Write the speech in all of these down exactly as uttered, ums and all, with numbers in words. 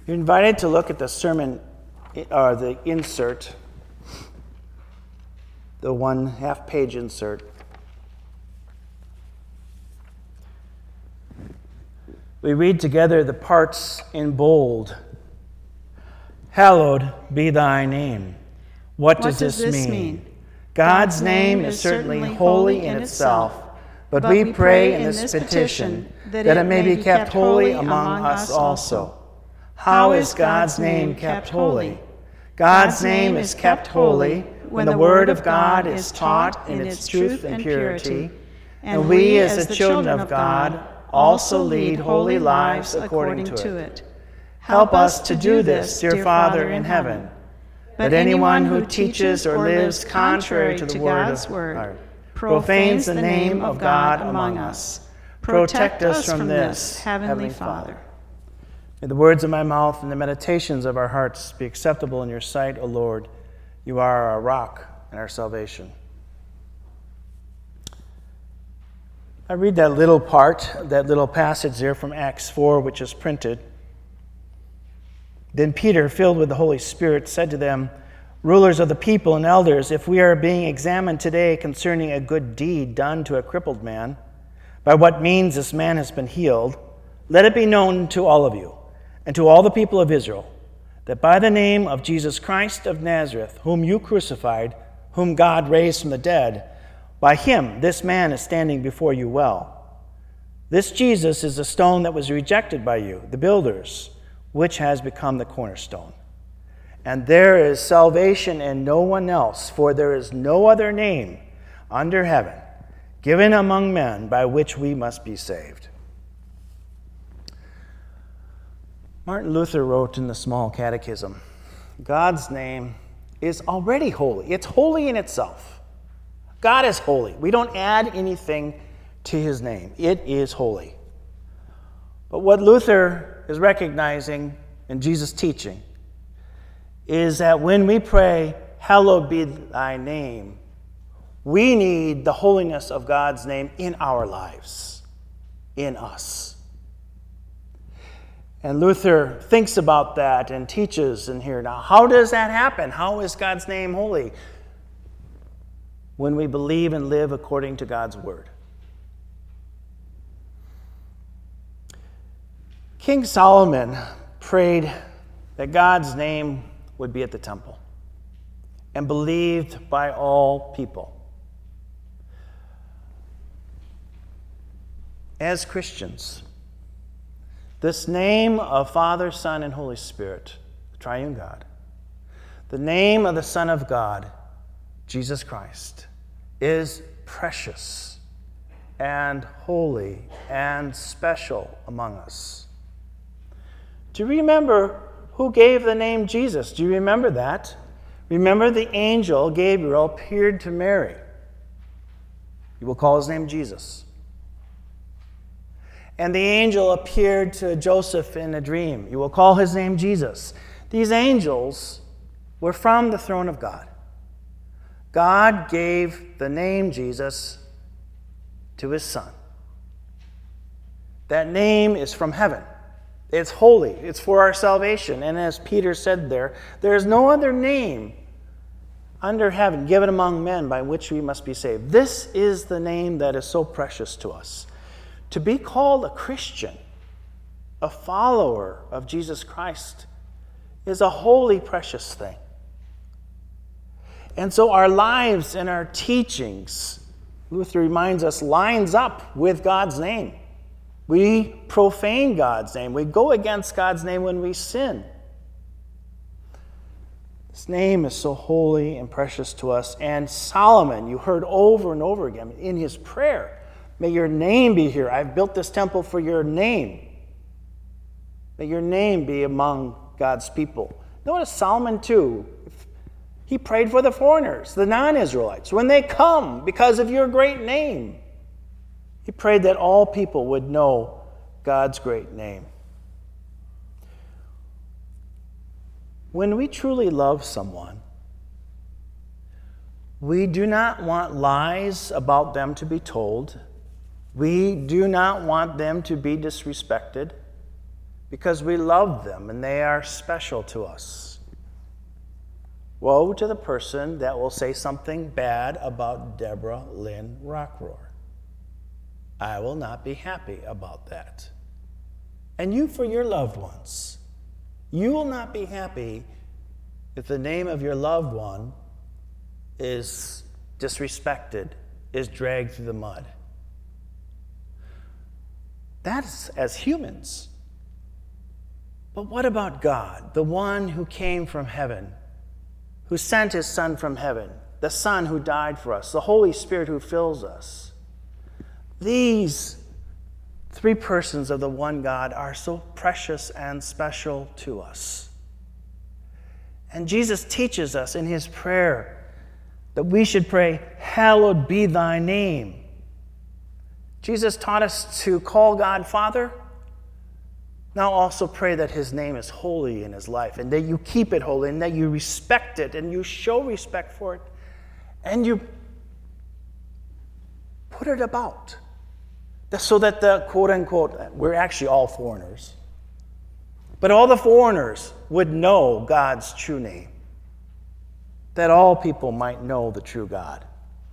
You're invited to look at the sermon, or the insert, the one half-page insert. We read together the parts in bold. Hallowed be thy name. What, what does, does this, this mean? mean? God's, God's name is certainly holy in itself, but, but we pray in this petition that it may be kept holy among us also. How is God's name kept holy? God's name is kept holy when the word of God is taught in its truth and purity, and we as the children of God also lead holy lives according to it. Help us to do this, dear Father in heaven. But anyone who teaches or lives contrary to the God's word profanes the name of God among us. Protect us from this, Heavenly Father. May the words of my mouth and the meditations of our hearts be acceptable in your sight, O Lord. You are our rock and our salvation. I read that little part, that little passage there from Acts four, which is printed. Then Peter, filled with the Holy Spirit, said to them, "Rulers of the people and elders, if we are being examined today concerning a good deed done to a crippled man, by what means this man has been healed, let it be known to all of you and to all the people of Israel that by the name of Jesus Christ of Nazareth, whom you crucified, whom God raised from the dead, by him this man is standing before you well. This Jesus is the stone that was rejected by you, the builders, which has become the cornerstone. And there is salvation in no one else, for there is no other name under heaven given among men by which we must be saved." Martin Luther wrote in the Small Catechism, God's name is already holy. It's holy in itself. God is holy. We don't add anything to his name. It is holy. But what Luther is recognizing in Jesus' teaching is that when we pray, "Hallowed be thy name," we need the holiness of God's name in our lives, in us. And Luther thinks about that and teaches in here. Now, how does that happen? How is God's name holy? When we believe and live according to God's word. King Solomon prayed that God's name would be at the temple and believed by all people. As Christians, this name of Father, Son, and Holy Spirit, the triune God, the name of the Son of God, Jesus Christ, is precious and holy and special among us. Do you remember who gave the name Jesus? Do you remember that? Remember the angel Gabriel appeared to Mary. You will call his name Jesus. And the angel appeared to Joseph in a dream. You will call his name Jesus. These angels were from the throne of God. God gave the name Jesus to his Son. That name is from heaven. It's holy. It's for our salvation. And as Peter said there, there is no other name under heaven given among men by which we must be saved. This is the name that is so precious to us. To be called a Christian, a follower of Jesus Christ, is a holy, precious thing. And so our lives and our teachings, Luther reminds us, lines up with God's name. We profane God's name. We go against God's name when we sin. This name is so holy and precious to us. And Solomon, you heard over and over again in his prayer, "May your name be here. I've built this temple for your name." May your name be among God's people. Notice Solomon too. He prayed for the foreigners, the non-Israelites, when they come because of your great name. He prayed that all people would know God's great name. When we truly love someone, we do not want lies about them to be told. We do not want them to be disrespected, because we love them and they are special to us. Woe to the person that will say something bad about Deborah Lynn Rockroar. I will not be happy about that. And you for your loved ones. You will not be happy if the name of your loved one is disrespected, is dragged through the mud. That's as humans. But what about God, the one who came from heaven, who sent his Son from heaven, the Son who died for us, the Holy Spirit who fills us? These three persons of the one God are so precious and special to us. And Jesus teaches us in his prayer that we should pray, hallowed be thy name. Jesus taught us to call God Father. Now also pray that his name is holy in his life, and that you keep it holy, and that you respect it, and you show respect for it, and you put it about. So that the quote-unquote, we're actually all foreigners, but all the foreigners would know God's true name, that all people might know the true God.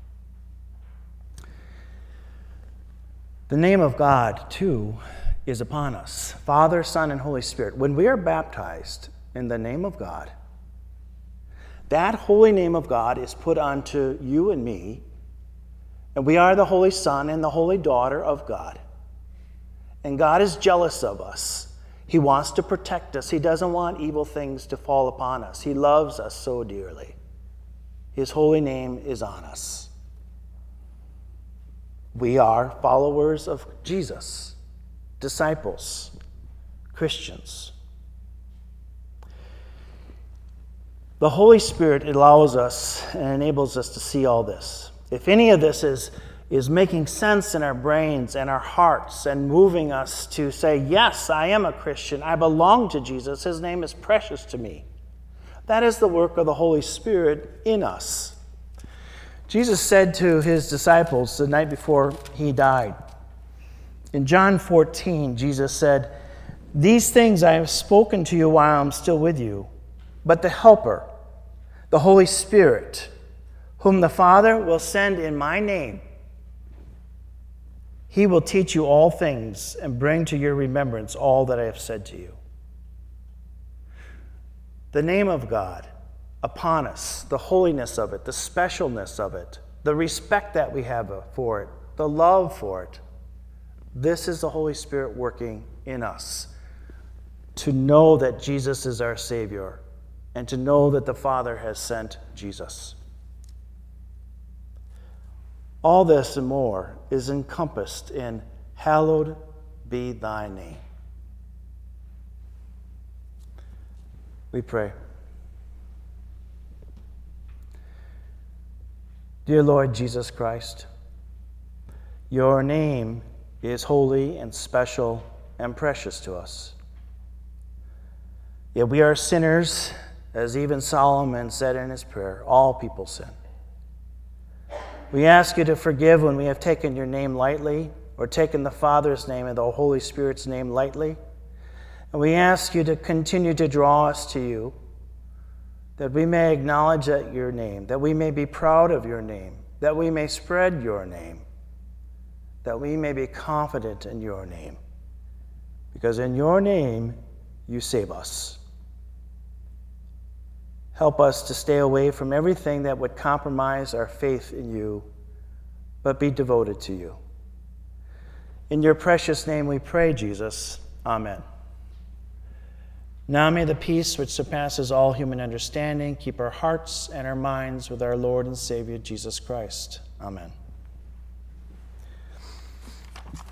The name of God, too, is upon us, Father, Son, and Holy Spirit. When we are baptized in the name of God, that holy name of God is put onto you and me, and we are the Holy Son and the Holy Daughter of God. And God is jealous of us. He wants to protect us. He doesn't want evil things to fall upon us. He loves us so dearly. His holy name is on us. We are followers of Jesus, disciples, Christians. The Holy Spirit allows us and enables us to see all this. If any of this is, is making sense in our brains and our hearts and moving us to say, yes, I am a Christian, I belong to Jesus, his name is precious to me, that is the work of the Holy Spirit in us. Jesus said to his disciples the night before he died, in John fourteen, Jesus said, these things I have spoken to you while I'm still with you, but the Helper, the Holy Spirit, whom the Father will send in my name, he will teach you all things and bring to your remembrance all that I have said to you. The name of God upon us, the holiness of it, the specialness of it, the respect that we have for it, the love for it, this is the Holy Spirit working in us to know that Jesus is our Savior and to know that the Father has sent Jesus. All this and more is encompassed in hallowed be thy name. We pray. Dear Lord Jesus Christ, your name is holy and special and precious to us. Yet we are sinners, as even Solomon said in his prayer, all people sin. We ask you to forgive when we have taken your name lightly or taken the Father's name and the Holy Spirit's name lightly. And we ask you to continue to draw us to you, that we may acknowledge that your name, that we may be proud of your name, that we may spread your name, that we may be confident in your name, because in your name you save us. Help us to stay away from everything that would compromise our faith in you, but be devoted to you. In your precious name we pray, Jesus. Amen. Now may the peace which surpasses all human understanding keep our hearts and our minds with our Lord and Savior Jesus Christ. Amen.